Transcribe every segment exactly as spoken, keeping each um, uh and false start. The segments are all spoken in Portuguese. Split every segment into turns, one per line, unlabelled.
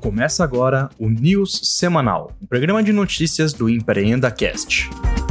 Começa agora o News Semanal, um programa de notícias do EmpreendaCast.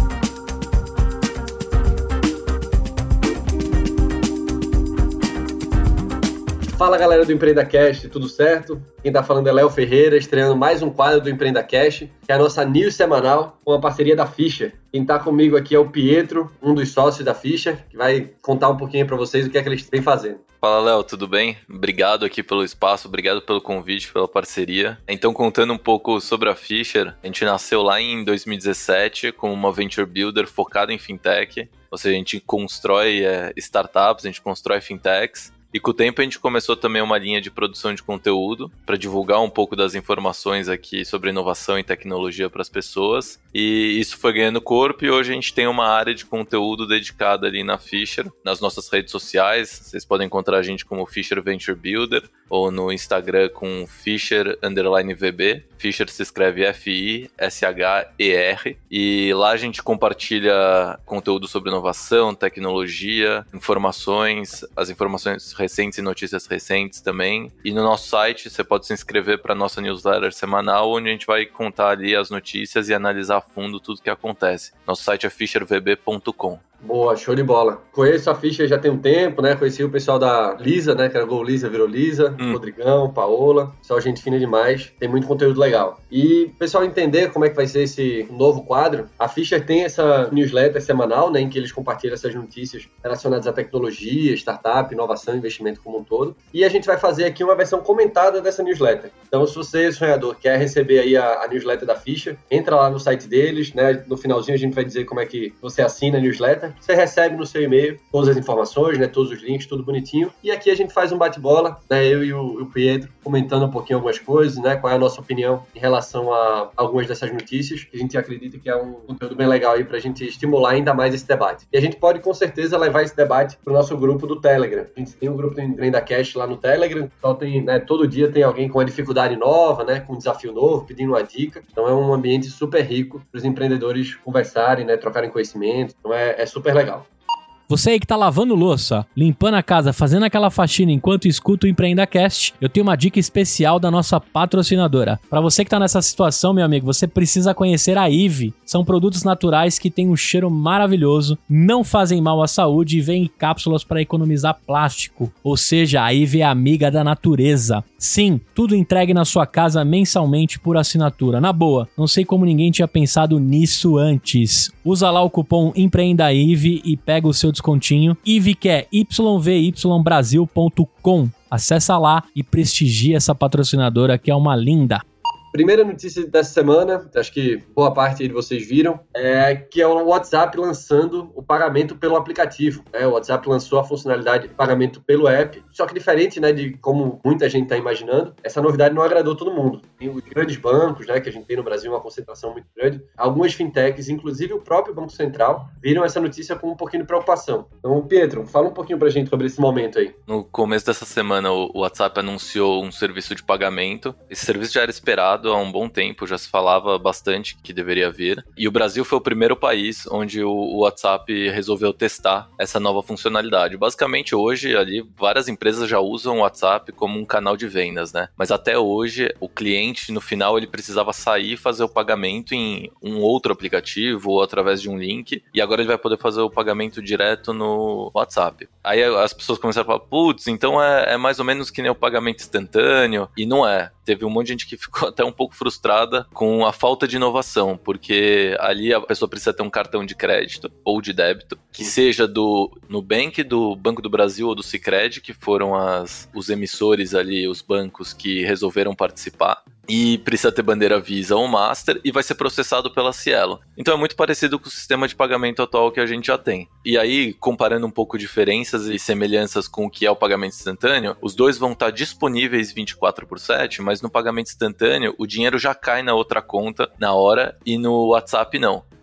Fala galera do EmpreendaCast, tudo certo? Quem tá falando é Léo Ferreira, estreando mais um quadro do EmpreendaCast, que é a nossa News Semanal, com a parceria da Fischer. Quem tá comigo aqui é o Pietro, um dos sócios da Fischer, que vai contar um pouquinho para vocês o que é que eles têm fazendo.
Fala Léo, tudo bem? Obrigado aqui pelo espaço, obrigado pelo convite, pela parceria. Então, contando um pouco sobre a Fischer, a gente nasceu lá em dois mil e dezessete como uma Venture Builder focada em Fintech, ou seja, a gente constrói é, startups, a gente constrói Fintechs. E com o tempo a gente começou também uma linha de produção de conteúdo para divulgar um pouco das informações aqui sobre inovação e tecnologia para as pessoas. E isso foi ganhando corpo e hoje a gente tem uma área de conteúdo dedicada ali na Fischer, nas nossas redes sociais. Vocês podem encontrar a gente como Fischer Venture Builder ou no Instagram com Fischer underline V B. Fischer se escreve F I S H E R. E lá a gente compartilha conteúdo sobre inovação, tecnologia, informações, as informações recentes e notícias recentes também. E no nosso site você pode se inscrever para a nossa newsletter semanal, onde a gente vai contar ali as notícias e analisar a fundo tudo que acontece. Nosso site é fischer v b ponto com.
Boa, show de bola. Conheço a Fischer já tem um tempo, né? Conheci o pessoal da Lisa, né? Que era Gol Lisa, virou Lisa, hum. Rodrigão, Paola. Pessoal, gente fina demais. Tem muito conteúdo legal. E o pessoal entender como é que vai ser esse novo quadro, a Fischer tem essa newsletter semanal, né? Em que eles compartilham essas notícias relacionadas à tecnologia, startup, inovação, investimento como um todo. E a gente vai fazer aqui uma versão comentada dessa newsletter. Então, se você, sonhador, quer receber aí a, a newsletter da Fischer, entra lá no site deles, né? No finalzinho a gente vai dizer como é que você assina a newsletter. Você recebe no seu e-mail todas as informações, né, todos os links, tudo bonitinho. E aqui a gente faz um bate-bola, né, eu e o, o Pietro comentando um pouquinho algumas coisas, né, qual é a nossa opinião em relação a algumas dessas notícias, que a gente acredita que é um conteúdo bem legal aí pra gente estimular ainda mais esse debate. E a gente pode, com certeza, levar esse debate pro nosso grupo do Telegram. A gente tem um grupo do EmpreendaCast lá no Telegram, então tem, né, todo dia tem alguém com uma dificuldade nova, né, com um desafio novo, pedindo uma dica. Então é um ambiente super rico para os empreendedores conversarem, né, trocarem conhecimento. Então é, é super legal.
Você aí que tá lavando louça, limpando a casa, fazendo aquela faxina enquanto escuta o EmpreendaCast, eu tenho uma dica especial da nossa patrocinadora. Para você que tá nessa situação, meu amigo, você precisa conhecer a Ive. São produtos naturais que têm um cheiro maravilhoso, não fazem mal à saúde e vêm em cápsulas para economizar plástico. Ou seja, a Ive é amiga da natureza. Sim, tudo entregue na sua casa mensalmente por assinatura. Na boa, não sei como ninguém tinha pensado nisso antes. Usa lá o cupom EmpreendaIve e pega o seu descontinho. Ive que é y v y brasil ponto com. Acessa lá e prestigia essa patrocinadora que é uma linda.
Primeira notícia dessa semana, acho que boa parte aí de vocês viram, é que é o WhatsApp lançando o pagamento pelo aplicativo. Né? O WhatsApp lançou a funcionalidade de pagamento pelo app, só que diferente, né, de como muita gente está imaginando, essa novidade não agradou todo mundo. Tem os grandes bancos, né, que a gente tem no Brasil uma concentração muito grande, algumas fintechs, inclusive o próprio Banco Central, viram essa notícia com um pouquinho de preocupação. Então, Pietro, fala um pouquinho pra gente sobre esse momento aí.
No começo dessa semana, o WhatsApp anunciou um serviço de pagamento. Esse serviço já era esperado há um bom tempo, já se falava bastante que deveria vir. E o Brasil foi o primeiro país onde o WhatsApp resolveu testar essa nova funcionalidade. Basicamente, hoje, ali, várias empresas já usam o WhatsApp como um canal de vendas, né? Mas até hoje, o cliente, no final, ele precisava sair e fazer o pagamento em um outro aplicativo ou através de um link. E agora ele vai poder fazer o pagamento direto no WhatsApp. Aí as pessoas começaram a falar, putz, então é, é mais ou menos que nem o pagamento instantâneo. E não é. Teve um monte de gente que ficou até um pouco frustrada com a falta de inovação, porque ali a pessoa precisa ter um cartão de crédito ou de débito, que seja do Nubank, do Banco do Brasil ou do Sicredi, que foram as, os emissores ali, os bancos que resolveram participar. E precisa ter bandeira Visa ou Master e vai ser processado pela Cielo. Então é muito parecido com o sistema de pagamento atual que a gente já tem. E aí, comparando um pouco diferenças e semelhanças com o que é o pagamento instantâneo, os dois vão estar disponíveis vinte e quatro por sete, mas no pagamento instantâneo o dinheiro já cai na outra conta na hora e no WhatsApp não.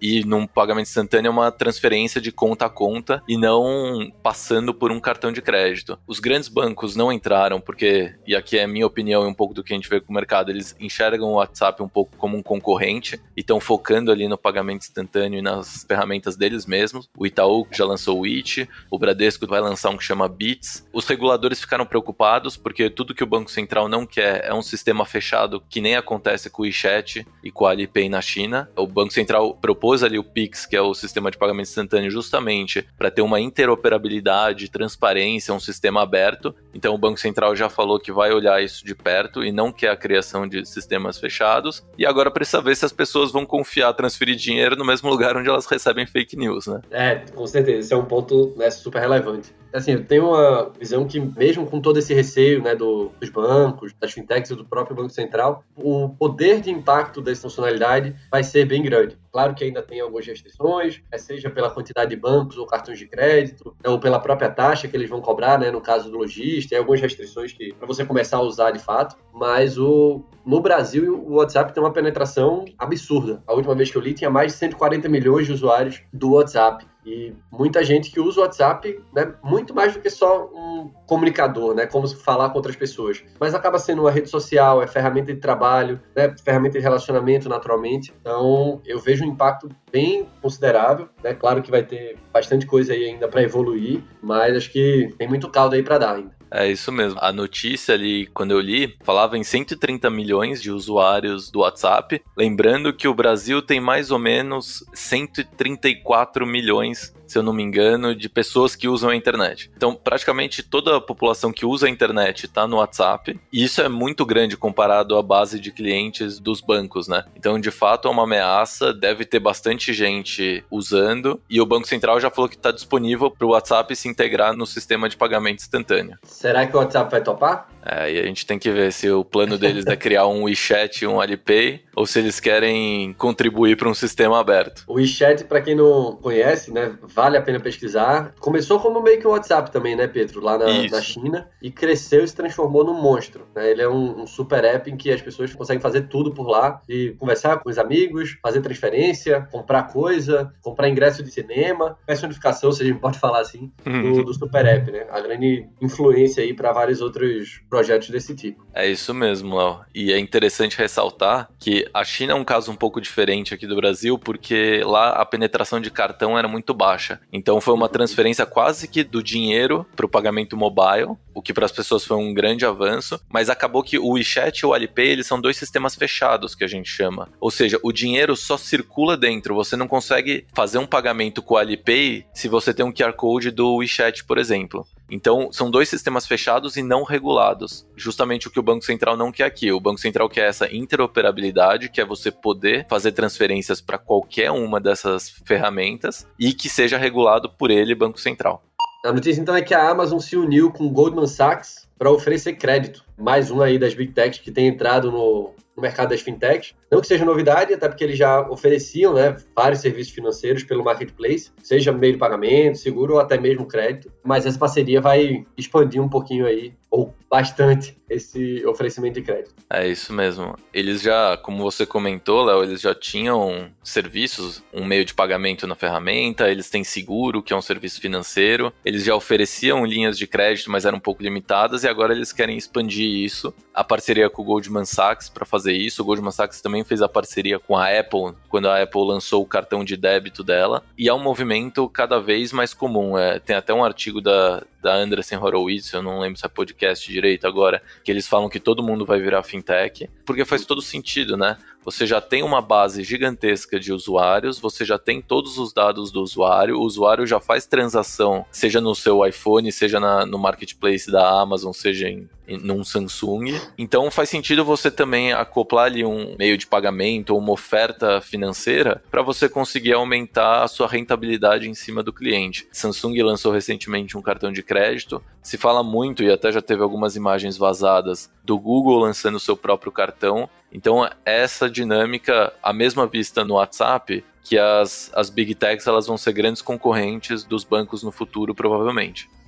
e num pagamento instantâneo é uma transferência de conta a conta e não passando por um cartão de crédito. Os grandes bancos não entraram porque, e aqui é a minha opinião e um pouco do que a gente vê com o mercado, eles enxergam o WhatsApp um pouco como um concorrente e estão focando ali no pagamento instantâneo e nas ferramentas deles mesmos. O Itaú já lançou o It, o Bradesco vai lançar um que chama Bits. Os reguladores ficaram preocupados porque tudo que o Banco Central não quer é um sistema fechado que nem acontece com o WeChat e com a Alipay na China. O Banco Central propôs ali o Pix, que é o sistema de pagamento instantâneo, justamente para ter uma interoperabilidade, transparência, um sistema aberto. Então o Banco Central já falou que vai olhar isso de perto e não quer a criação de sistemas fechados. E agora precisa ver se as pessoas vão confiar, transferir dinheiro no mesmo lugar onde elas recebem fake news, né?
É, com certeza. Esse é um ponto, né, super relevante. Assim, eu tenho uma visão que mesmo com todo esse receio, né, do, dos bancos, das fintechs e do próprio Banco Central, o poder de impacto dessa funcionalidade vai ser bem grande. Claro que ainda tem algumas restrições, seja pela quantidade de bancos ou cartões de crédito, ou pela própria taxa que eles vão cobrar, né, no caso do lojista, tem algumas restrições que para você começar a usar de fato, mas o, no Brasil o WhatsApp tem uma penetração absurda. A última vez que eu li tinha mais de cento e quarenta milhões de usuários do WhatsApp. E muita gente que usa o WhatsApp, né, muito mais do que só um comunicador, né, como falar com outras pessoas. Mas acaba sendo uma rede social, é ferramenta de trabalho, né, ferramenta de relacionamento naturalmente. Então eu vejo um impacto bem considerável, né? Claro que vai ter bastante coisa aí ainda para evoluir, mas acho que tem muito caldo aí para dar ainda.
É isso mesmo. A notícia ali, quando eu li, falava em cento e trinta milhões de usuários do WhatsApp. Lembrando que o Brasil tem mais ou menos cento e trinta e quatro milhões, se eu não me engano, de pessoas que usam a internet. Então, praticamente toda a população que usa a internet está no WhatsApp. E isso é muito grande comparado à base de clientes dos bancos, né? Então, de fato, é uma ameaça. Deve ter bastante gente usando. E o Banco Central já falou que está disponível para o WhatsApp se integrar no sistema de pagamento instantâneo.
Será que o WhatsApp vai topar?
É, e a gente tem que ver se o plano deles é criar um WeChat e um Alipay, ou se eles querem contribuir para um sistema aberto.
O WeChat, para quem não conhece, né, vale a pena pesquisar. Começou como meio que o WhatsApp também, né, Pedro? Lá na, na China, e cresceu e se transformou num monstro, né? Ele é um, um super app em que as pessoas conseguem fazer tudo por lá, e conversar com os amigos, fazer transferência, comprar coisa, comprar ingresso de cinema, personificação, se a gente pode falar assim, do, do super app, né? A grande influência aí para vários outros projetos desse tipo.
É isso mesmo, Léo. E é interessante ressaltar que a China é um caso um pouco diferente aqui do Brasil, porque lá a penetração de cartão era muito baixa. Então foi uma transferência quase que do dinheiro para o pagamento mobile, o que para as pessoas foi um grande avanço, mas acabou que o WeChat e o Alipay, eles são dois sistemas fechados, que a gente chama. Ou seja, o dinheiro só circula dentro, você não consegue fazer um pagamento com o Alipay se você tem um Q R Code do WeChat, por exemplo. Então, são dois sistemas fechados e não regulados. Justamente o que o Banco Central não quer aqui. O Banco Central quer essa interoperabilidade, que é você poder fazer transferências para qualquer uma dessas ferramentas e que seja regulado por ele, Banco Central.
A notícia, então, é que a Amazon se uniu com o Goldman Sachs para oferecer crédito. Mais um aí das Big Techs que tem entrado no, no mercado das fintechs. Não que seja novidade, até porque eles já ofereciam, né, vários serviços financeiros pelo marketplace, seja meio de pagamento, seguro ou até mesmo crédito. Mas essa parceria vai expandir um pouquinho aí, ou bastante, esse oferecimento de crédito.
É isso mesmo. Eles já, como você comentou, Léo, eles já tinham serviços, um meio de pagamento na ferramenta, eles têm seguro, que é um serviço financeiro, eles já ofereciam linhas de crédito, mas eram um pouco limitadas, e agora eles querem expandir isso. A parceria com o Goldman Sachs para fazer isso. O Goldman Sachs também fez a parceria com a Apple, quando a Apple lançou o cartão de débito dela, e é um movimento cada vez mais comum. É, tem até um artigo da, da Andreessen Horowitz, eu não lembro se é podcast direito agora, que eles falam que todo mundo vai virar fintech, porque faz todo sentido, né? Você já tem uma base gigantesca de usuários, você já tem todos os dados do usuário, o usuário já faz transação, seja no seu iPhone, seja na, no marketplace da Amazon, seja em, em num Samsung. Então faz sentido você também acoplar ali um meio de pagamento ou uma oferta financeira para você conseguir aumentar a sua rentabilidade em cima do cliente. Samsung lançou recentemente um cartão de crédito, se fala muito, e até já teve algumas imagens vazadas, do Google lançando o seu próprio cartão. Então, essa dinâmica, à mesma vista no WhatsApp, que as, as Big Techs elas vão ser grandes concorrentes dos bancos no futuro, provavelmente.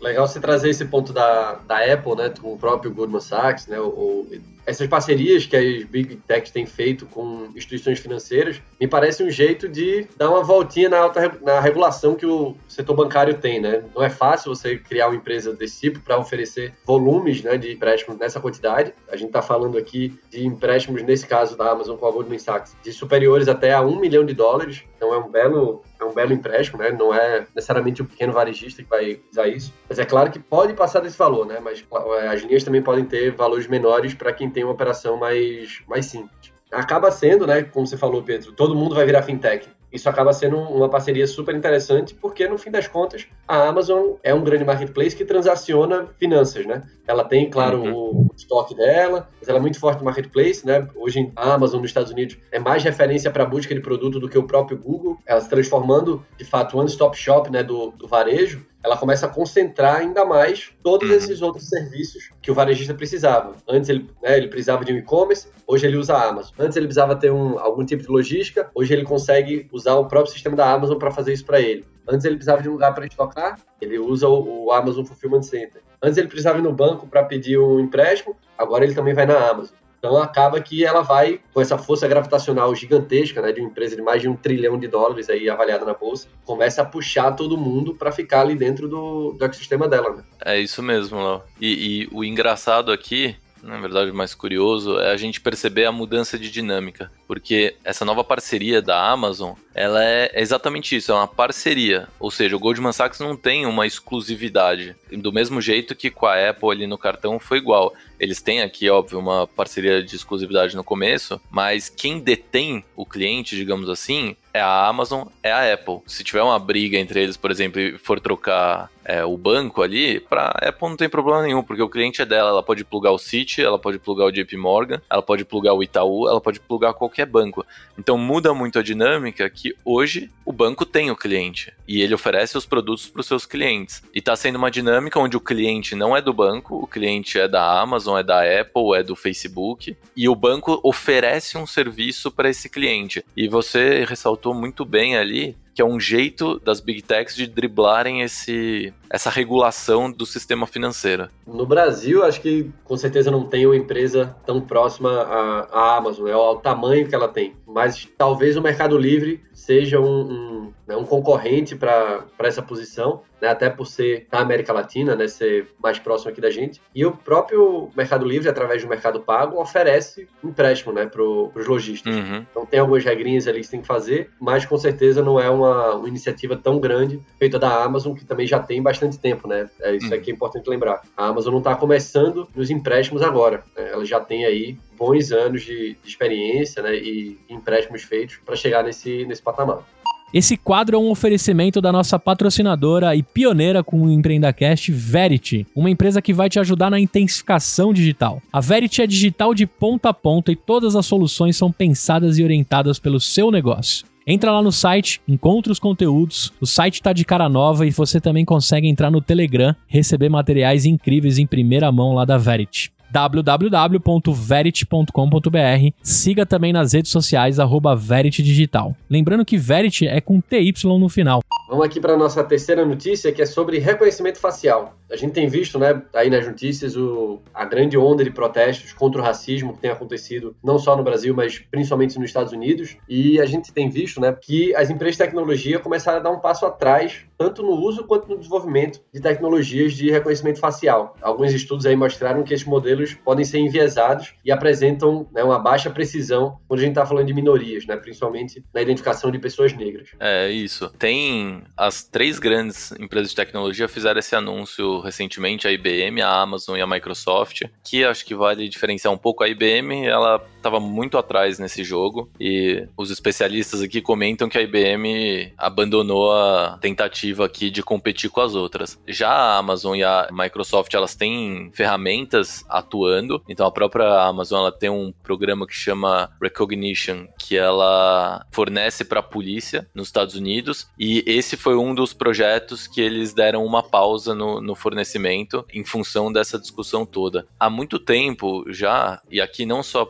Legal você trazer esse ponto da, da Apple, né, com o próprio Goldman Sachs, né, ou, essas parcerias que as Big Techs têm feito com instituições financeiras, me parece um jeito de dar uma voltinha na, alta, na regulação que o setor bancário tem, né? Não é fácil você criar uma empresa desse tipo para oferecer volumes, né, de empréstimos nessa quantidade. A gente está falando aqui de empréstimos, nesse caso da Amazon com a Goldman Sachs, de superiores até a um milhão de dólares. Então é um belo, é um belo empréstimo, né? Não é necessariamente o pequeno varejista que vai usar isso. Mas é claro que pode passar desse valor, né? Mas as linhas também podem ter valores menores para quem tem uma operação mais, mais simples. Acaba sendo, né, como você falou, Pedro, todo mundo vai virar fintech. Isso acaba sendo uma parceria super interessante, porque, no fim das contas, a Amazon é um grande marketplace que transaciona finanças, né? Ela tem, claro, uhum. o estoque dela, mas ela é muito forte no marketplace, né? Hoje, a Amazon nos Estados Unidos é mais referência para a busca de produto do que o próprio Google. Ela se transformando, de fato, one-stop shop, né, do, do varejo. Ela começa a concentrar ainda mais todos uhum. esses outros serviços que o varejista precisava. Antes ele, né, ele precisava de um e-commerce, hoje ele usa a Amazon. Antes ele precisava ter um, algum tipo de logística, hoje ele consegue usar o próprio sistema da Amazon para fazer isso para ele. Antes ele precisava de um lugar para estocar, ele usa o, o Amazon Fulfillment Center. Antes ele precisava ir no banco para pedir um empréstimo, agora ele também vai na Amazon. Então acaba que ela vai, com essa força gravitacional gigantesca, né, de uma empresa de mais de um trilhão de dólares aí avaliada na bolsa, começa a puxar todo mundo para ficar ali dentro do, do ecossistema dela, né?
É isso mesmo, Léo. E, e o engraçado aqui, na verdade o mais curioso, é a gente perceber a mudança de dinâmica. Porque essa nova parceria da Amazon, ela é exatamente isso, é uma parceria. Ou seja, o Goldman Sachs não tem uma exclusividade. Do mesmo jeito que com a Apple ali no cartão foi igual. Eles têm aqui, óbvio, uma parceria de exclusividade no começo, mas quem detém o cliente, digamos assim, é a Amazon, é a Apple. Se tiver uma briga entre eles, por exemplo, e for trocar é, o banco ali, para a Apple não tem problema nenhum, porque o cliente é dela, ela pode plugar o Citi, ela pode plugar o J P Morgan, ela pode plugar o Itaú, ela pode plugar qualquer banco. Então muda muito a dinâmica que hoje o banco tem o cliente e ele oferece os produtos para os seus clientes. E está sendo uma dinâmica onde o cliente não é do banco, o cliente é da Amazon, é da Apple, é do Facebook, e o banco oferece um serviço para esse cliente. E você ressaltou muito bem ali que é um jeito das Big Techs de driblarem esse, essa regulação do sistema financeiro.
No Brasil, acho que com certeza não tem uma empresa tão próxima à, à Amazon, é ao tamanho que ela tem. Mas talvez o Mercado Livre seja um, um, né, um concorrente para essa posição, né, até por ser da América Latina, né, ser mais próximo aqui da gente. E o próprio Mercado Livre, através do Mercado Pago, oferece empréstimo, né, para os lojistas. Uhum. Então tem algumas regrinhas ali que você tem que fazer, mas com certeza não é uma, uma iniciativa tão grande feita da Amazon, que também já tem bastante tempo, né? É isso uhum. aqui é importante lembrar. A Amazon não está começando nos empréstimos agora, né? Ela já tem aí bons anos de, de experiência, né, e empréstimos feitos para chegar nesse, nesse patamar.
Esse quadro é um oferecimento da nossa patrocinadora e pioneira com o EmpreendaCast, Verity, uma empresa que vai te ajudar na intensificação digital. A Verity é digital de ponta a ponta e todas as soluções são pensadas e orientadas pelo seu negócio. Entra lá no site, encontra os conteúdos, o site tá de cara nova e você também consegue entrar no Telegram, receber materiais incríveis em primeira mão lá da Verity. w w w ponto verity ponto com ponto b r. Siga também nas redes sociais, arroba Verity Digital. Lembrando que Verity é com T Y no final.
Vamos aqui para a nossa terceira notícia, que é sobre reconhecimento facial. A gente tem visto, né, aí nas notícias, o, a grande onda de protestos contra o racismo que tem acontecido não só no Brasil, mas principalmente nos Estados Unidos. E a gente tem visto, né, que as empresas de tecnologia começaram a dar um passo atrás, tanto no uso quanto no desenvolvimento de tecnologias de reconhecimento facial. Alguns estudos aí mostraram que esses modelos podem ser enviesados e apresentam, né, uma baixa precisão quando a gente está falando de minorias, né, principalmente na identificação de pessoas negras.
É isso. Tem as três grandes empresas de tecnologia fizeram esse anúncio recentemente, a I B M, a Amazon e a Microsoft, que acho que vale diferenciar um pouco. A I B M, ela estava muito atrás nesse jogo e os especialistas aqui comentam que a I B M abandonou a tentativa aqui de competir com as outras. Já a Amazon e a Microsoft, elas têm ferramentas atuando, então a própria Amazon, ela tem um programa que chama Recognition, que ela fornece para a polícia nos Estados Unidos, e esse foi um dos projetos que eles deram uma pausa no, no fornecimento em função dessa discussão toda. Há muito tempo já, e aqui não só para reconhecer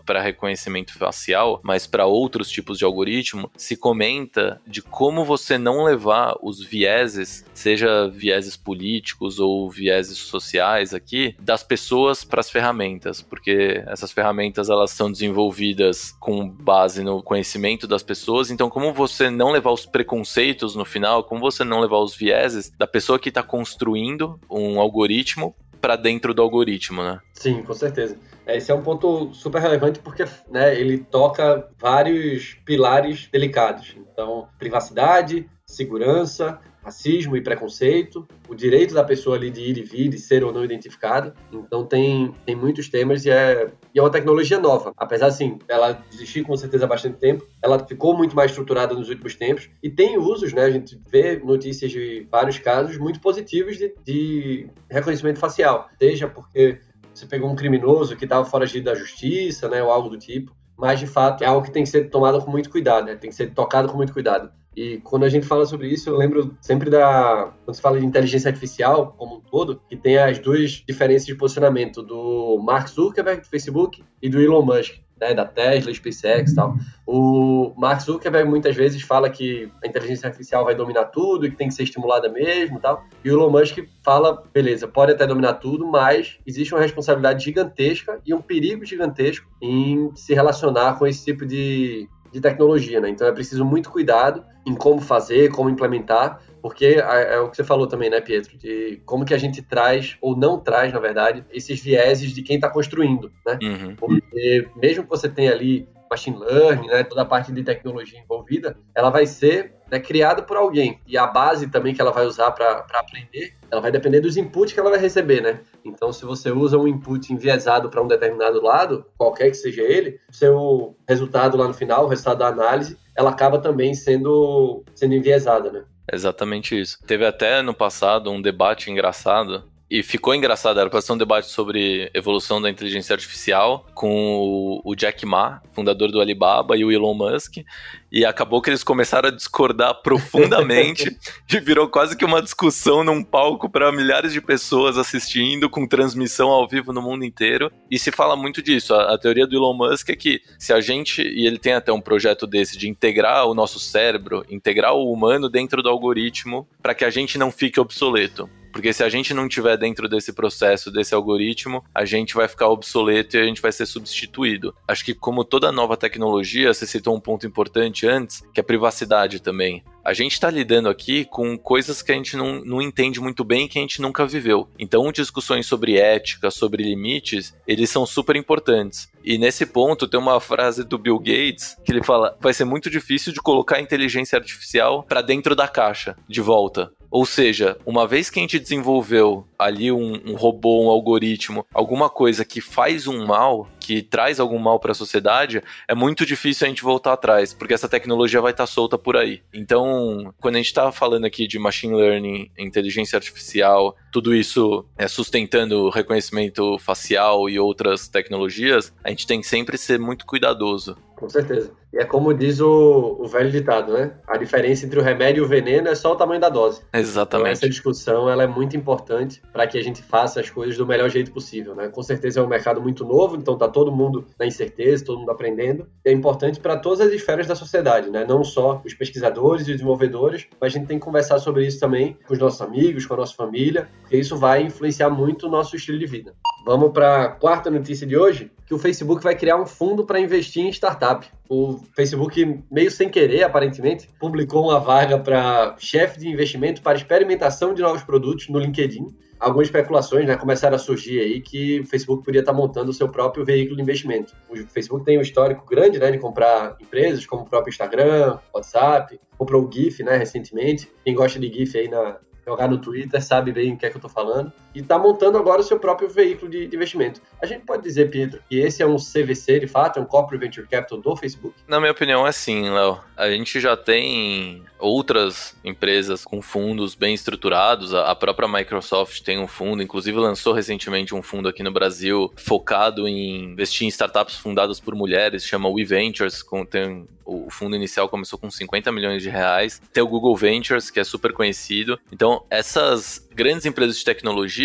reconhecimento facial, mas para outros tipos de algoritmo, se comenta de como você não levar os vieses, seja vieses políticos ou vieses sociais aqui, das pessoas para as ferramentas, porque essas ferramentas elas são desenvolvidas com base no conhecimento das pessoas, então como você não levar os preconceitos no final, como você não levar os vieses da pessoa que está construindo um algoritmo para dentro do algoritmo, né?
Sim, com certeza. Esse é um ponto super relevante porque, né, ele toca vários pilares delicados. Então, privacidade, segurança, racismo e preconceito, o direito da pessoa ali de ir e vir, de ser ou não identificada. Então tem, tem muitos temas e é, e é uma tecnologia nova. Apesar, assim, ela existir com certeza há bastante tempo, ela ficou muito mais estruturada nos últimos tempos e tem usos, né? A gente vê notícias de vários casos muito positivos de, de reconhecimento facial. Seja porque você pegou um criminoso que estava foragido da justiça, né, ou algo do tipo, mas de fato é algo que tem que ser tomado com muito cuidado, né? Tem que ser tocado com muito cuidado. E quando a gente fala sobre isso, eu lembro sempre da... Quando se fala de inteligência artificial como um todo, que tem as duas diferenças de posicionamento do Mark Zuckerberg, do Facebook, e do Elon Musk, né, da Tesla, SpaceX e tal. O Mark Zuckerberg muitas vezes fala que a inteligência artificial vai dominar tudo e que tem que ser estimulada mesmo e tal. E o Elon Musk fala, beleza, pode até dominar tudo, mas existe uma responsabilidade gigantesca e um perigo gigantesco em se relacionar com esse tipo de... de tecnologia, né? Então é preciso muito cuidado em como fazer, como implementar, porque é, é o que você falou também, né, Pietro, de como que a gente traz, ou não traz, na verdade, esses vieses de quem está construindo, né? Uhum. Porque mesmo que você tenha ali machine learning, né, toda a parte de tecnologia envolvida, ela vai ser, né, criada por alguém. E a base também que ela vai usar para aprender, ela vai depender dos inputs que ela vai receber, né? Então, se você usa um input enviesado para um determinado lado, qualquer que seja ele, o seu resultado lá no final, o resultado da análise, ela acaba também sendo, sendo enviesada, né?
Exatamente isso. Teve até no passado um debate engraçado, e ficou engraçado, era para ser um debate sobre evolução da inteligência artificial com o Jack Ma, fundador do Alibaba, e o Elon Musk, e acabou que eles começaram a discordar profundamente e virou quase que uma discussão num palco para milhares de pessoas assistindo, com transmissão ao vivo no mundo inteiro, e se fala muito disso. A, a teoria do Elon Musk é que se a gente, e ele tem até um projeto desse, de integrar o nosso cérebro, integrar o humano dentro do algoritmo, para que a gente não fique obsoleto. Porque se a gente não estiver dentro desse processo, desse algoritmo, a gente vai ficar obsoleto e a gente vai ser substituído. Acho que como toda nova tecnologia, você citou um ponto importante antes, que é a privacidade também. A gente está lidando aqui com coisas que a gente não, não entende muito bem e que a gente nunca viveu. Então, discussões sobre ética, sobre limites, eles são super importantes. E nesse ponto, tem uma frase do Bill Gates que ele fala: vai ser muito difícil de colocar a inteligência artificial para dentro da caixa, de volta. Ou seja, uma vez que a gente desenvolveu ali um, um robô, um algoritmo, alguma coisa que faz um mal, que traz algum mal para a sociedade, é muito difícil a gente voltar atrás, porque essa tecnologia vai estar solta por aí. Então, quando a gente está falando aqui de machine learning, inteligência artificial, tudo isso é sustentando reconhecimento facial e outras tecnologias, a gente tem que sempre ser muito cuidadoso.
Com certeza. E é como diz o, o velho ditado, né? A diferença entre o remédio e o veneno é só o tamanho da dose.
Exatamente.
Então essa discussão ela é muito importante para que a gente faça as coisas do melhor jeito possível, né? Com certeza é um mercado muito novo, então tá todo mundo na incerteza, todo mundo aprendendo. E é importante para todas as esferas da sociedade, né? Não só os pesquisadores e os desenvolvedores, mas a gente tem que conversar sobre isso também com os nossos amigos, com a nossa família, porque isso vai influenciar muito o nosso estilo de vida. Vamos para a quarta notícia de hoje, que o Facebook vai criar um fundo para investir em startup. O Facebook, meio sem querer, aparentemente, publicou uma vaga para chefe de investimento para experimentação de novos produtos no LinkedIn. Algumas especulações, né, começaram a surgir aí que o Facebook podia estar montando o seu próprio veículo de investimento. O Facebook tem um histórico grande, né, de comprar empresas, como o próprio Instagram, WhatsApp, comprou o GIF, né, recentemente. Quem gosta de GIF aí na... jogar no Twitter, sabe bem o que é que eu tô falando, e tá montando agora o seu próprio veículo de, de investimento. A gente pode dizer, Pedro, que esse é um C V C, de fato, é um Corporate Venture Capital do Facebook?
Na minha opinião, é sim, Léo. A gente já tem outras empresas com fundos bem estruturados, a própria Microsoft tem um fundo, inclusive lançou recentemente um fundo aqui no Brasil focado em investir em startups fundadas por mulheres, chama We Ventures, com, tem, o fundo inicial começou com cinquenta milhões de reais, tem o Google Ventures, que é super conhecido. Então, essas grandes empresas de tecnologia,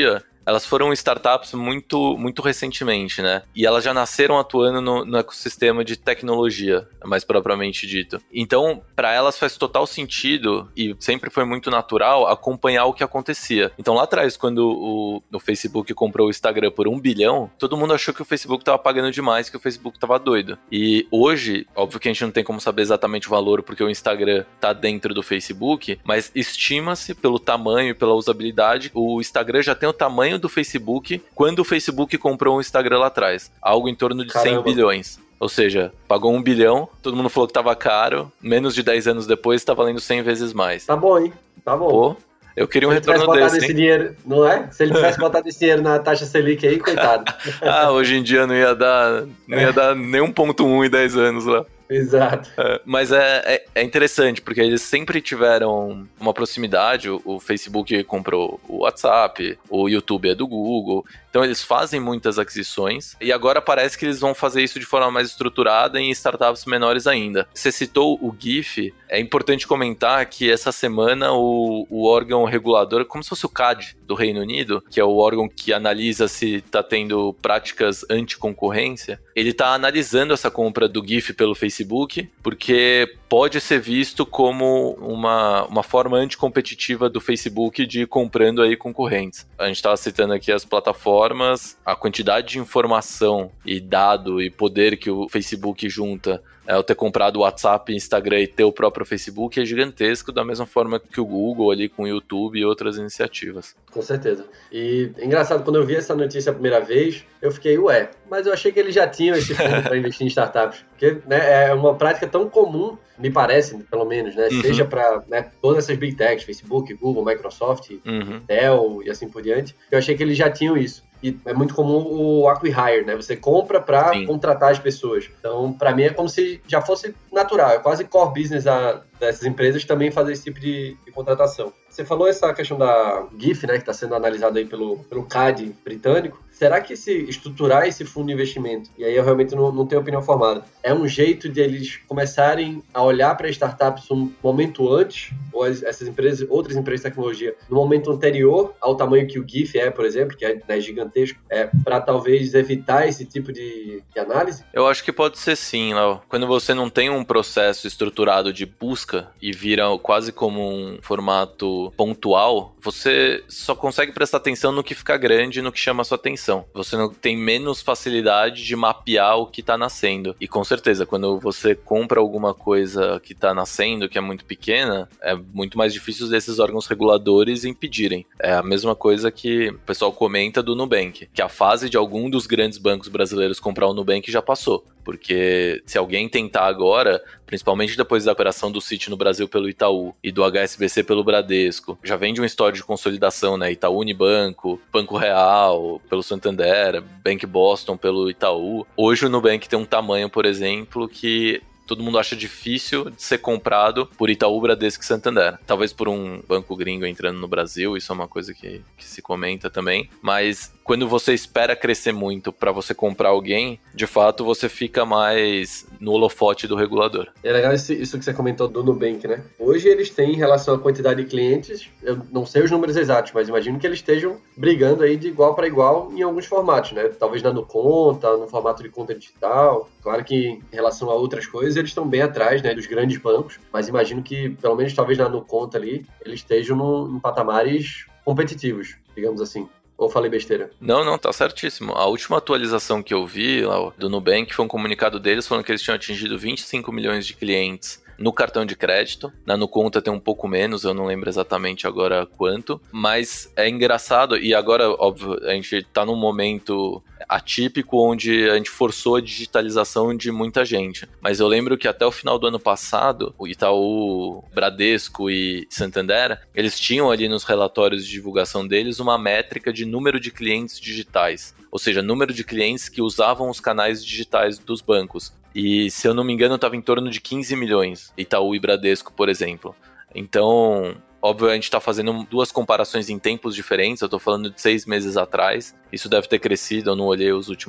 elas foram startups muito, muito recentemente, né? E elas já nasceram atuando no, no ecossistema de tecnologia, mais propriamente dito. Então, para elas faz total sentido, e sempre foi muito natural, acompanhar o que acontecia. Então, lá atrás, quando o, o Facebook comprou o Instagram por um bilhão, todo mundo achou que o Facebook estava pagando demais, que o Facebook estava doido. E hoje, óbvio que a gente não tem como saber exatamente o valor, porque o Instagram está dentro do Facebook, mas estima-se pelo tamanho e pela usabilidade, o Instagram já tem o tamanho do Facebook quando o Facebook comprou o Instagram lá atrás. Algo em torno de Caramba. cem bilhões. Ou seja, pagou um bilhão, todo mundo falou que tava caro, menos de dez anos depois tá valendo cem vezes mais.
Tá bom, hein? Tá bom.
Pô, eu queria um retorno desse,
esse dinheiro, não é? Se ele tivesse botado esse dinheiro na taxa Selic aí, coitado.
Ah, hoje em dia não ia dar, não ia dar nem um ponto um em dez anos lá.
Exato.
É, mas é, é, é interessante, porque eles sempre tiveram uma proximidade, o, o Facebook comprou o WhatsApp, o YouTube é do Google, então eles fazem muitas aquisições, e agora parece que eles vão fazer isso de forma mais estruturada em startups menores ainda. Você citou o GIF, é importante comentar que essa semana o, o órgão regulador, como se fosse o C A D do Reino Unido, que é o órgão que analisa se está tendo práticas anticoncorrência, ele está analisando essa compra do GIF pelo Facebook, Facebook, porque pode ser visto como uma, uma forma anticompetitiva do Facebook de ir comprando aí concorrentes. A gente estava citando aqui as plataformas, a quantidade de informação e dado e poder que o Facebook junta ao ter comprado o WhatsApp, Instagram e ter o próprio Facebook é gigantesco, da mesma forma que o Google ali com o YouTube e outras iniciativas.
Com certeza. E é engraçado, quando eu vi essa notícia a primeira vez, eu fiquei, ué, mas eu achei que eles já tinham esse fundo para investir em startups. Porque, né, é uma prática tão comum, me parece, pelo menos, né? Uhum. Seja para, né, todas essas big techs, Facebook, Google, Microsoft, uhum. Dell e assim por diante. Eu achei que eles já tinham isso. E é muito comum o acqui-hire, né? Você compra para contratar as pessoas. Então, para mim, é como se já fosse natural. É quase core business a, dessas empresas também fazer esse tipo de, de contratação. Você falou essa questão da GIF, né? Que está sendo analisada aí pelo, pelo C A D britânico. Será que se estruturar esse fundo de investimento, e aí eu realmente não, não tenho opinião formada, é um jeito de eles começarem a olhar para startups um momento antes, ou as, essas empresas, outras empresas de tecnologia, no momento anterior ao tamanho que o GIF é, por exemplo, que é, né, gigantesco, é, para talvez evitar esse tipo de, de análise?
Eu acho que pode ser sim, Léo. Quando você não tem um processo estruturado de busca e vira quase como um formato pontual, você só consegue prestar atenção no que fica grande e no que chama a sua atenção. Você não tem menos facilidade de mapear o que está nascendo. E com certeza, quando você compra alguma coisa que está nascendo, que é muito pequena, é muito mais difícil desses órgãos reguladores impedirem. É a mesma coisa que o pessoal comenta do Nubank, que a fase de algum dos grandes bancos brasileiros comprar o Nubank já passou. Porque se alguém tentar agora, principalmente depois da operação do Citi no Brasil pelo Itaú e do H S B C pelo Bradesco, já vem de uma história de consolidação, né? Itaú Unibanco, Banco Real pelo Santander, Bank Boston pelo Itaú. Hoje o Nubank tem um tamanho, por exemplo, que todo mundo acha difícil de ser comprado por Itaú, Bradesco e Santander. Talvez por um banco gringo entrando no Brasil, isso é uma coisa que, que se comenta também. Mas quando você espera crescer muito para você comprar alguém, de fato você fica mais no holofote do regulador.
É legal isso, isso que você comentou do Nubank, né? Hoje eles têm, em relação à quantidade de clientes, eu não sei os números exatos, mas imagino que eles estejam brigando aí de igual para igual em alguns formatos, né? Talvez na NuConta, no formato de conta digital. Claro que em relação a outras coisas, eles estão bem atrás, né, dos grandes bancos, mas imagino que, pelo menos talvez na NuConta ali, eles estejam num, em patamares competitivos, digamos assim. Ou falei besteira?
Não, não, tá certíssimo. A última atualização que eu vi lá do Nubank foi um comunicado deles falando que eles tinham atingido vinte e cinco milhões de clientes no cartão de crédito. Na NuConta tem um pouco menos, eu não lembro exatamente agora quanto, mas é engraçado, e agora, óbvio, a gente tá num momento atípico onde a gente forçou a digitalização de muita gente. Mas eu lembro que até o final do ano passado, o Itaú, Bradesco e Santander, eles tinham ali nos relatórios de divulgação deles uma métrica de número de clientes digitais, ou seja, número de clientes que usavam os canais digitais dos bancos. E, se eu não me engano, estava em torno de quinze milhões, Itaú e Bradesco, por exemplo. Então, óbvio, a gente está fazendo duas comparações em tempos diferentes, eu estou falando de seis meses atrás, isso deve ter crescido, eu não olhei os últimos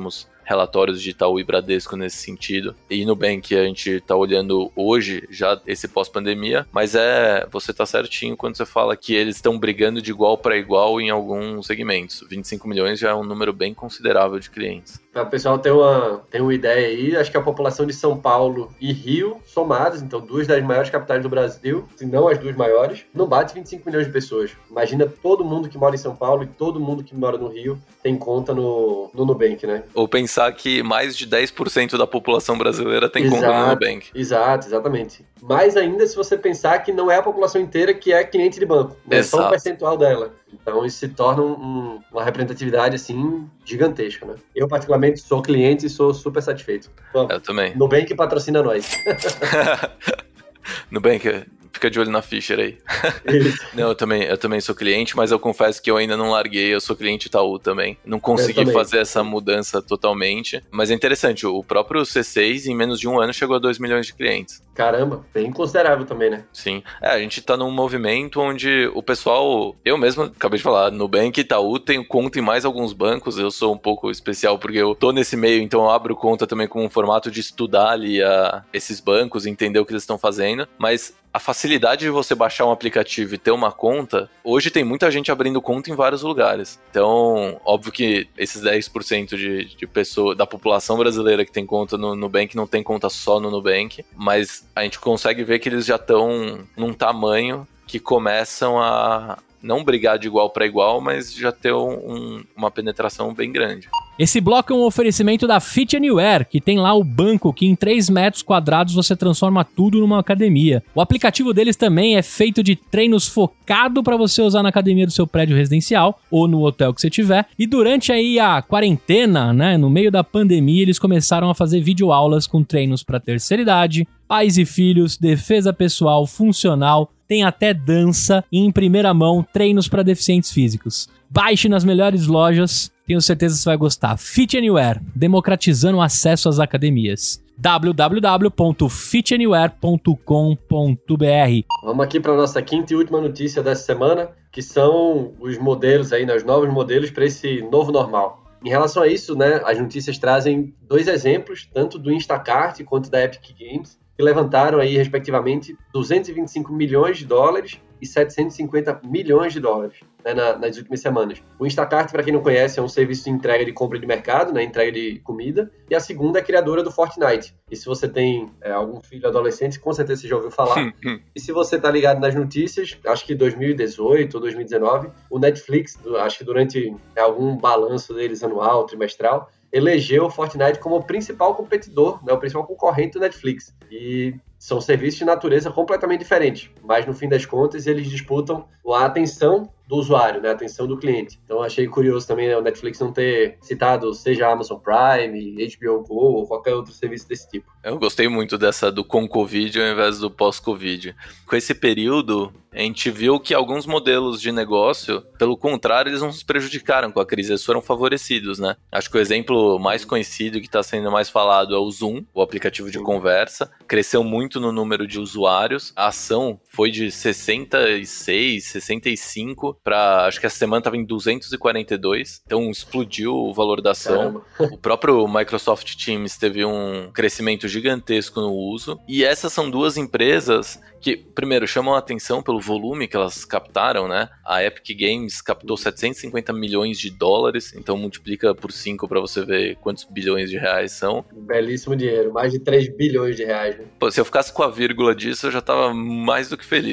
relatórios de Itaú e Bradesco nesse sentido. E Nubank a gente tá olhando hoje, já esse pós-pandemia, mas é, você tá certinho quando você fala que eles estão brigando de igual para igual em alguns segmentos. vinte e cinco milhões já é um número bem considerável de clientes.
Para o pessoal ter uma, ter uma ideia aí, acho que a população de São Paulo e Rio, somados, então duas das maiores capitais do Brasil, se não as duas maiores, não bate vinte e cinco milhões de pessoas. Imagina todo mundo que mora em São Paulo e todo mundo que mora no Rio tem conta no, no Nubank, né?
Ou pensar que mais de dez por cento da população brasileira tem exato, conta no Nubank.
Exato, exatamente. Mais ainda se você pensar que não é a população inteira que é cliente de banco, né? É só um percentual dela. Então isso se torna um, uma representatividade assim gigantesca, né? Eu particularmente sou cliente e sou super satisfeito. Bom,
eu também.
Nubank patrocina nós.
Nubank, fica de olho na Fischer aí. Não, eu também, eu também sou cliente, mas eu confesso que eu ainda não larguei, eu sou cliente Itaú também. Não consegui fazer essa mudança totalmente, mas é interessante, o próprio C seis em menos de um ano chegou a dois milhões de clientes.
Caramba, bem considerável também, né?
Sim. É, a gente tá num movimento onde o pessoal, eu mesmo acabei de falar, Nubank e Itaú tenho conta em mais alguns bancos, eu sou um pouco especial porque eu tô nesse meio, então eu abro conta também com um formato de estudar ali a, esses bancos, entender o que eles estão fazendo, mas a facilidade de você baixar um aplicativo e ter uma conta, hoje tem muita gente abrindo conta em vários lugares. Então, óbvio que esses dez por cento de, de pessoa, da população brasileira que tem conta no Nubank não tem conta só no Nubank, mas a gente consegue ver que eles já estão num tamanho que começam a não brigar de igual para igual, mas já ter um, uma penetração bem grande.
Esse bloco é um oferecimento da Fit Anywhere, que tem lá o banco que em três metros quadrados você transforma tudo numa academia. O aplicativo deles também é feito de treinos focado para você usar na academia do seu prédio residencial ou no hotel que você tiver. E durante aí a quarentena, né, no meio da pandemia, eles começaram a fazer videoaulas com treinos para terceira idade, pais e filhos, defesa pessoal, funcional, tem até dança e em primeira mão treinos para deficientes físicos. Baixe nas melhores lojas, tenho certeza que você vai gostar. Fit Anywhere, democratizando o acesso às academias. w w w ponto fit anywhere ponto com ponto b r.
Vamos aqui para a nossa quinta e última notícia dessa semana, que são os modelos aí, né, os novos modelos para esse novo normal. Em relação a isso, né, as notícias trazem dois exemplos, tanto do Instacart quanto da Epic Games, que levantaram aí, respectivamente, duzentos e vinte e cinco milhões de dólares e setecentos e cinquenta milhões de dólares, né, na, nas últimas semanas. O Instacart, para quem não conhece, é um serviço de entrega de compra de mercado, né, entrega de comida, e a segunda é a criadora do Fortnite. E se você tem é, algum filho adolescente, com certeza você já ouviu falar. E se você está ligado nas notícias, acho que dois mil e dezoito ou dois mil e dezenove, o Netflix, acho que durante é, algum balanço deles anual, trimestral, elegeu o Fortnite como o principal competidor, né, o principal concorrente do Netflix. E são serviços de natureza completamente diferentes, mas no fim das contas eles disputam a atenção do usuário, né, a atenção do cliente. Então achei curioso também, né, o Netflix não ter citado seja a Amazon Prime, H B O Go ou qualquer outro serviço desse tipo.
Eu gostei muito dessa do com Covid ao invés do pós-Covid. Com esse período, a gente viu que alguns modelos de negócio, pelo contrário, eles não se prejudicaram com a crise, eles foram favorecidos, né? Acho que o exemplo mais conhecido e que está sendo mais falado é o Zoom, o aplicativo de conversa. Cresceu muito no número de usuários. A ação foi de sessenta e seis, sessenta e cinco para, acho que essa semana estava em duzentos e quarenta e dois. Então explodiu o valor da ação. Caramba. O próprio Microsoft Teams teve um crescimento gigantesco no uso. E essas são duas empresas que, primeiro, chamam a atenção pelo volume que elas captaram, né? A Epic Games captou setecentos e cinquenta milhões de dólares, então multiplica por cinco para você ver quantos bilhões de reais são.
Belíssimo dinheiro, mais de três bilhões de reais, né?
Pô, se eu ficasse com a vírgula disso, eu já tava mais do que feliz.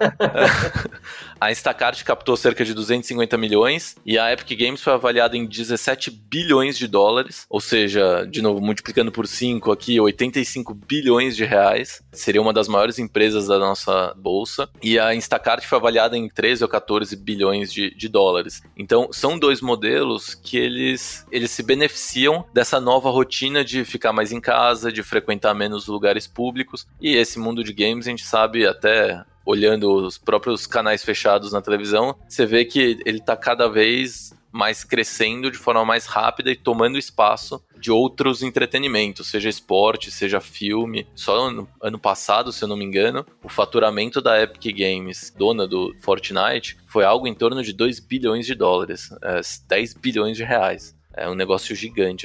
A Instacart captou cerca de duzentos e cinquenta milhões e a Epic Games foi avaliada em dezessete bilhões de dólares, ou seja, de novo, multiplicando por cinco aqui, oitenta e cinco bilhões de reais. Seria uma das maiores empresas da nossa bolsa. E a Instacart foi avaliada em treze ou quatorze bilhões de, de dólares. Então, são dois modelos que eles, eles se beneficiam dessa nova rotina de ficar mais em casa, de frequentar menos lugares públicos. E esse mundo de games, a gente sabe até olhando os próprios canais fechados na televisão, você vê que ele está cada vez mais crescendo de forma mais rápida e tomando espaço de outros entretenimentos, seja esporte, seja filme. Só no ano passado, se eu não me engano, o faturamento da Epic Games, dona do Fortnite, foi algo em torno de dois bilhões de dólares, é, dez bilhões de reais. É um negócio gigante, assim.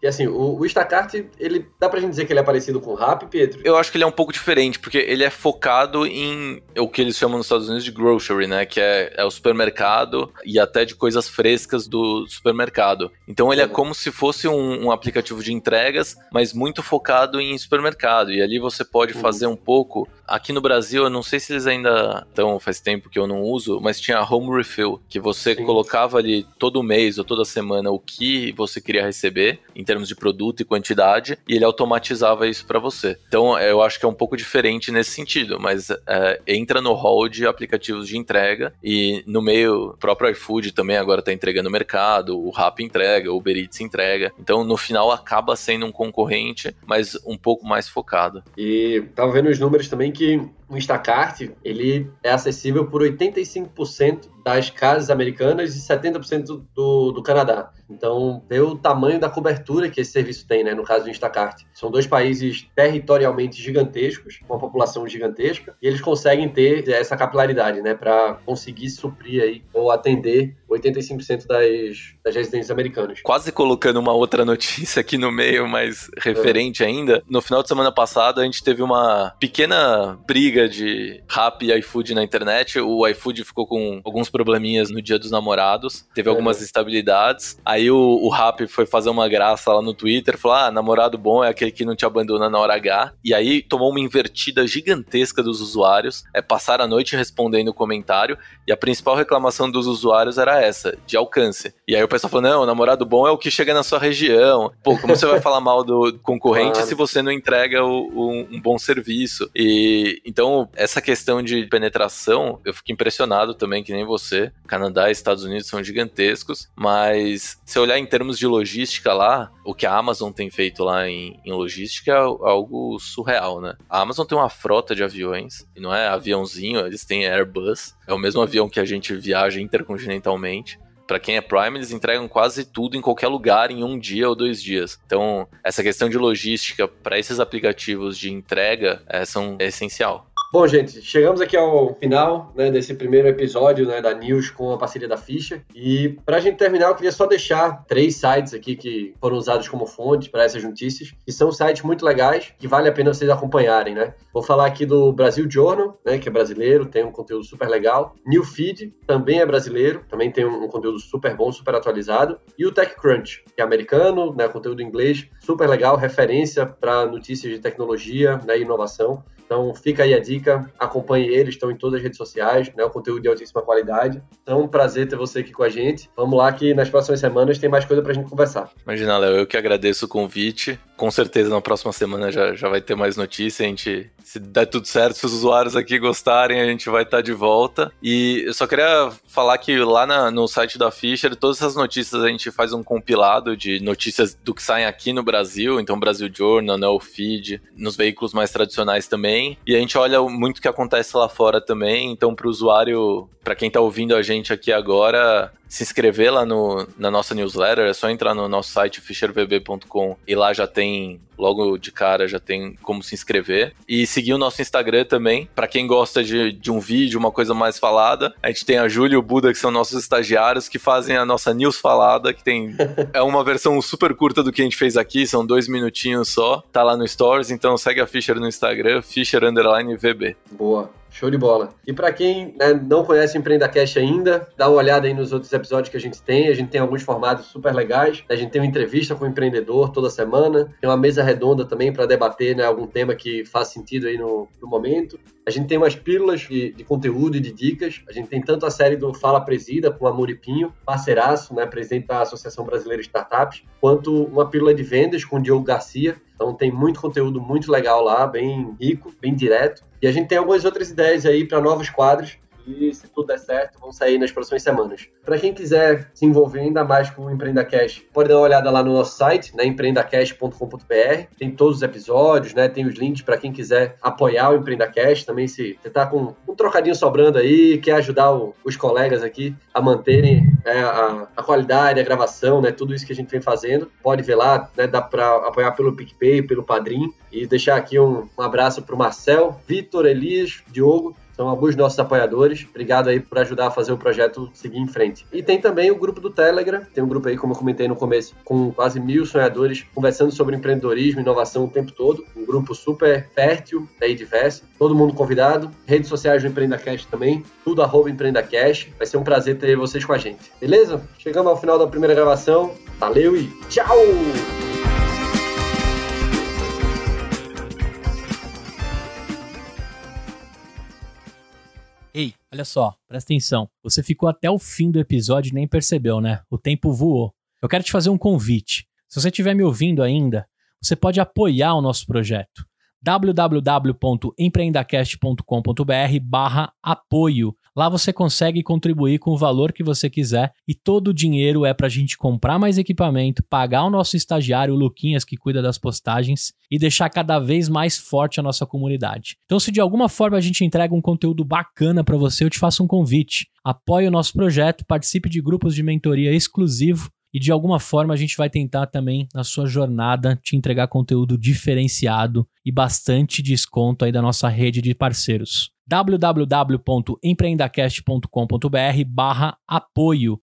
E assim, o, o Instacart, ele dá pra gente dizer que ele é parecido com o Rappi, Pedro?
Eu acho que ele é um pouco diferente, porque ele é focado em o que eles chamam nos Estados Unidos de grocery, né? Que é, é o supermercado e até de coisas frescas do supermercado. Então ele é, é como se fosse um, um aplicativo de entregas, mas muito focado em supermercado. E ali você pode uhum. fazer um pouco... Aqui no Brasil, eu não sei se eles ainda estão, faz tempo que eu não uso, mas tinha a Home Refill, que você Sim. colocava ali todo mês ou toda semana o que você queria receber, em termos de produto e quantidade, e ele automatizava isso para você. Então, eu acho que é um pouco diferente nesse sentido, mas é, entra no hall de aplicativos de entrega, e no meio, o próprio iFood também agora está entregando no mercado, o Rappi entrega, o Uber Eats entrega. Então, no final, acaba sendo um concorrente, mas um pouco mais focado.
E tava vendo os números também que o Instacart, ele é acessível por oitenta e cinco por cento das casas americanas e setenta por cento do, do Canadá. Então, vê o tamanho da cobertura que esse serviço tem, né? No caso do Instacart. São dois países territorialmente gigantescos, com uma população gigantesca, e eles conseguem ter essa capilaridade, né? Para conseguir suprir aí, ou atender oitenta e cinco por cento das, das residências americanas.
Quase colocando uma outra notícia aqui no meio, mas referente é. ainda. No final de semana passada, a gente teve uma pequena briga de Rappi e iFood na internet. O iFood ficou com alguns probleminhas no Dia dos Namorados. Teve algumas é. instabilidades. Aí o, o Rappi foi fazer uma graça lá no Twitter. Falou, ah, namorado bom é aquele que não te abandona na hora H. E aí tomou uma invertida gigantesca dos usuários. É passar a noite respondendo o comentário. E a principal reclamação dos usuários era essa, de alcance. E aí o pessoal falou, não, o namorado bom é o que chega na sua região. Pô, como você vai falar mal do concorrente claro. se você não entrega o, o, um bom serviço? E então, essa questão de penetração, eu fico impressionado também, que nem você. Canadá e Estados Unidos são gigantescos, mas se olhar em termos de logística lá, o que a Amazon tem feito lá em, em logística é algo surreal, né? A Amazon tem uma frota de aviões, e não é aviãozinho, eles têm Airbus, é o mesmo avião que a gente viaja intercontinentalmente. Para quem é Prime, eles entregam quase tudo em qualquer lugar em um dia ou dois dias. Então, essa questão de logística para esses aplicativos de entrega é, são, é essencial.
Bom, gente, chegamos aqui ao final, né, desse primeiro episódio, né, da News com a parceria da Fischer. E para a gente terminar, eu queria só deixar três sites aqui que foram usados como fonte para essas notícias, que são sites muito legais, que vale a pena vocês acompanharem, né? Vou falar aqui do Brasil Journal, né, que é brasileiro, tem um conteúdo super legal. Newfeed, também é brasileiro, também tem um, um conteúdo super bom, super atualizado. E o TechCrunch, que é americano, né, conteúdo em inglês, super legal, referência para notícias de tecnologia, né, e inovação. Então, fica aí a dica, acompanhe eles, estão em todas as redes sociais, né, o conteúdo de altíssima qualidade. Então, um prazer ter você aqui com a gente. Vamos lá que nas próximas semanas tem mais coisa pra gente conversar.
Imagina, Léo, eu que agradeço o convite. Com certeza, na próxima semana já, já vai ter mais notícia. A gente, se der tudo certo, se os usuários aqui gostarem, a gente vai estar de volta. E eu só queria falar que lá na, no site da Fischer, todas essas notícias a gente faz um compilado de notícias do que saem aqui no Brasil. Então, Brasil Journal, né, o Feed, nos veículos mais tradicionais também. E a gente olha muito o que acontece lá fora também. Então, para o usuário, para quem está ouvindo a gente aqui agora, se inscrever lá no, na nossa newsletter, é só entrar no nosso site fischer v b ponto com e lá já tem, logo de cara, já tem como se inscrever. E seguir o nosso Instagram também, para quem gosta de, de um vídeo, uma coisa mais falada. A gente tem a Júlia e o Buda, que são nossos estagiários, que fazem a nossa news falada, que tem é uma versão super curta do que a gente fez aqui, são dois minutinhos só, tá lá no Stories, então segue a Fischer no Instagram, Fischer underline V B.
Boa. Show de bola. E para quem, né, não conhece o EmpreendaCast ainda, dá uma olhada aí nos outros episódios que a gente tem. A gente tem alguns formatos super legais. A gente tem uma entrevista com o empreendedor toda semana. Tem uma mesa redonda também para debater, né, algum tema que faz sentido aí no, no momento. A gente tem umas pílulas de, de conteúdo e de dicas. A gente tem tanto a série do Fala Presida com a Muripinho, parceiraço, né, presidente da Associação Brasileira de Startups, quanto uma pílula de vendas com o Diogo Garcia. Então tem muito conteúdo muito legal lá, bem rico, bem direto. E a gente tem algumas outras ideias aí para novos quadros. E se tudo der certo, vão sair nas próximas semanas. Para quem quiser se envolver ainda mais com o EmpreendaCast, pode dar uma olhada lá no nosso site, né, empreendacast ponto com ponto b r. Tem todos os episódios, né, tem os links para quem quiser apoiar o EmpreendaCast. Também se você está com um trocadinho sobrando aí, quer ajudar o, os colegas aqui a manterem é, a, a qualidade, a gravação, né, tudo isso que a gente vem fazendo, pode ver lá, né, dá para apoiar pelo PicPay, pelo Padrim. E deixar aqui um, um abraço para o Marcel, Vitor, Elias, Diogo, São alguns nossos apoiadores. Obrigado aí por ajudar a fazer o projeto seguir em frente. E tem também o grupo do Telegram. Tem um grupo aí, como eu comentei no começo, com quase mil sonhadores conversando sobre empreendedorismo e inovação o tempo todo. Um grupo super fértil e diverso. Todo mundo convidado. Redes sociais do EmpreendaCast também. Tudo arroba EmpreendaCast. Vai ser um prazer ter vocês com a gente. Beleza? Chegamos ao final da primeira gravação. Valeu e tchau!
Ei, olha só, presta atenção. Você ficou até o fim do episódio e nem percebeu, né? O tempo voou. Eu quero te fazer um convite. Se você estiver me ouvindo ainda, você pode apoiar o nosso projeto. w w w ponto empreendacast ponto com ponto b r barra apoio. Lá você consegue contribuir com o valor que você quiser e todo o dinheiro é para a gente comprar mais equipamento, pagar o nosso estagiário, o Luquinhas, que cuida das postagens, e deixar cada vez mais forte a nossa comunidade. Então, se de alguma forma a gente entrega um conteúdo bacana para você, eu te faço um convite. Apoie o nosso projeto, participe de grupos de mentoria exclusivo e de alguma forma a gente vai tentar também, na sua jornada, te entregar conteúdo diferenciado e bastante desconto aí da nossa rede de parceiros. w w w ponto empreendacast ponto com ponto b r barra apoio.